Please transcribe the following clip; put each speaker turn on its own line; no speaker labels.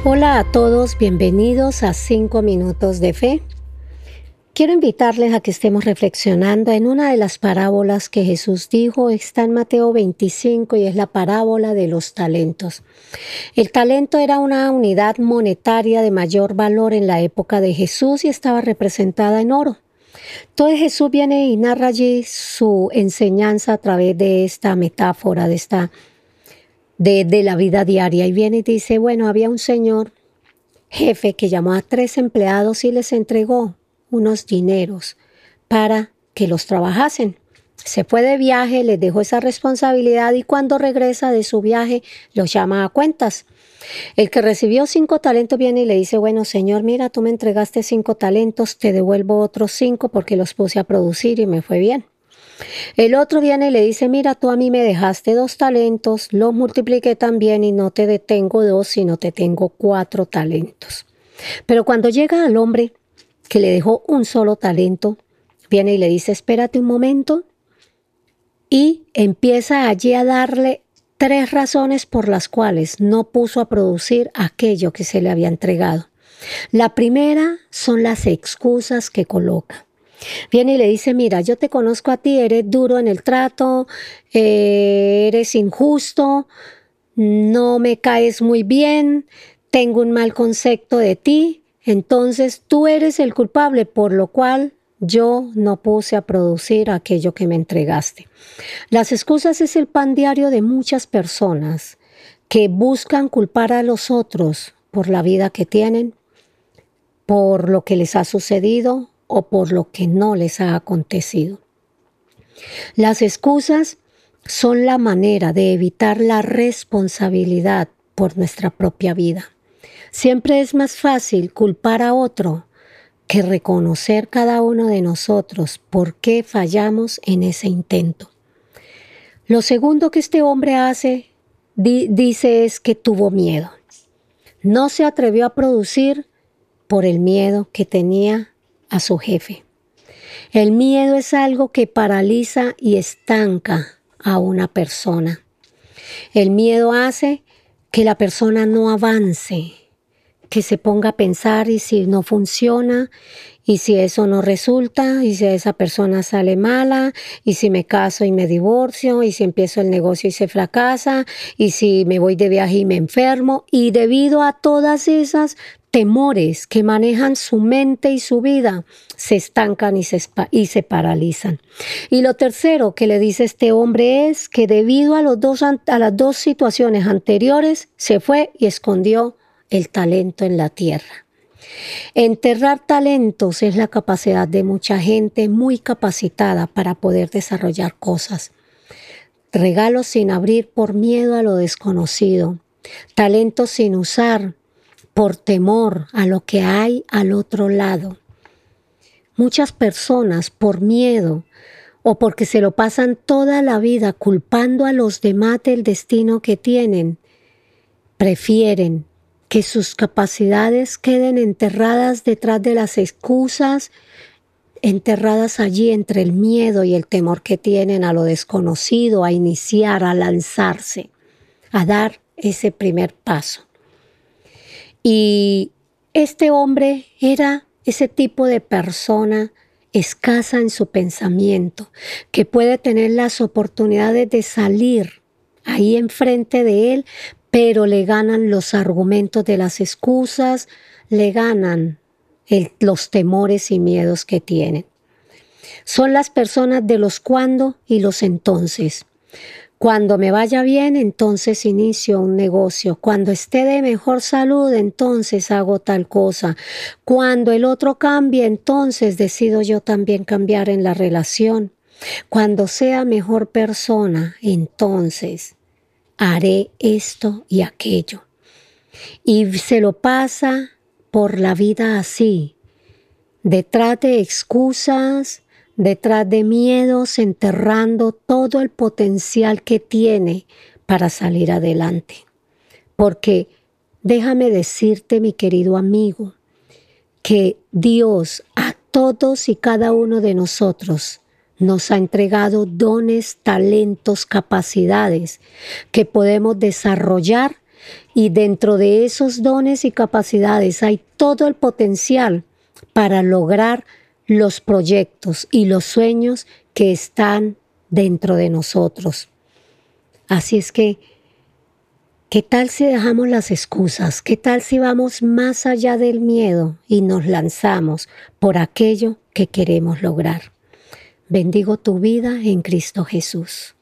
Hola a todos, bienvenidos a 5 minutos de fe. Quiero invitarles a que estemos reflexionando en una de las parábolas que Jesús dijo. Está en Mateo 25 y es la parábola de los talentos. El talento era una unidad monetaria de mayor valor en la época de Jesús y estaba representada en oro. Entonces Jesús viene y narra allí su enseñanza a través de esta metáfora, de la vida diaria. Y viene y dice, bueno, había un señor jefe que llamó a 3 empleados y les entregó unos dineros para que los trabajasen. Se fue de viaje, les dejó esa responsabilidad y cuando regresa de su viaje los llama a cuentas. El que recibió 5 talentos viene y le dice, bueno, señor, mira, tú me entregaste 5 talentos, te devuelvo otros 5 porque los puse a producir y me fue bien. El otro viene y le dice, mira, tú a mí me dejaste 2 talentos, los multipliqué también y no te tengo 2, sino te tengo 4 talentos. Pero cuando llega al hombre que le dejó un solo talento, viene y le dice, espérate un momento, y empieza allí a darle 3 razones por las cuales no puso a producir aquello que se le había entregado. La primera son las excusas que coloca. Viene y le dice, mira, yo te conozco a ti, eres duro en el trato, eres injusto, no me caes muy bien, tengo un mal concepto de ti, entonces tú eres el culpable, por lo cual yo no puse a producir aquello que me entregaste. Las excusas es el pan diario de muchas personas que buscan culpar a los otros por la vida que tienen, por lo que les ha sucedido o por lo que no les ha acontecido. Las excusas son la manera de evitar la responsabilidad por nuestra propia vida. Siempre es más fácil culpar a otro que reconocer cada uno de nosotros por qué fallamos en ese intento. Lo segundo que este hombre dice es que tuvo miedo. No se atrevió a producir por el miedo que tenía a su jefe. El miedo es algo que paraliza y estanca a una persona. El miedo hace que la persona no avance, que se ponga a pensar y si no funciona, y si eso no resulta, y si esa persona sale mala, y si me caso y me divorcio, y si empiezo el negocio y se fracasa, y si me voy de viaje y me enfermo, y debido a todas esas temores que manejan su mente y su vida, se estancan y se paralizan. Y lo tercero que le dice este hombre es que debido a las dos situaciones anteriores, se fue y escondió el talento en la tierra. Enterrar talentos es la capacidad de mucha gente muy capacitada para poder desarrollar cosas. Regalos sin abrir por miedo a lo desconocido. Talentos sin usar por temor a lo que hay al otro lado. Muchas personas por miedo o porque se lo pasan toda la vida culpando a los demás del destino que tienen, prefieren que sus capacidades queden enterradas detrás de las excusas, enterradas allí entre el miedo y el temor que tienen a lo desconocido, a iniciar, a lanzarse, a dar ese primer paso. Y este hombre era ese tipo de persona escasa en su pensamiento, que puede tener las oportunidades de salir ahí enfrente de él, pero le ganan los argumentos de las excusas, le ganan los temores y miedos que tienen. Son las personas de los cuándo y los entonces. Cuando me vaya bien, entonces inicio un negocio. Cuando esté de mejor salud, entonces hago tal cosa. Cuando el otro cambie, entonces decido yo también cambiar en la relación. Cuando sea mejor persona, entonces haré esto y aquello. Y se lo pasa por la vida así, detrás de excusas, detrás de miedos, enterrando todo el potencial que tiene para salir adelante. Porque déjame decirte, mi querido amigo, que Dios a todos y cada uno de nosotros nos ha entregado dones, talentos, capacidades que podemos desarrollar Y dentro de esos dones y capacidades hay todo el potencial para lograr los proyectos y los sueños que están dentro de nosotros. Así es que, ¿qué tal si dejamos las excusas? ¿Qué tal si vamos más allá del miedo y nos lanzamos por aquello que queremos lograr? Bendigo tu vida en Cristo Jesús.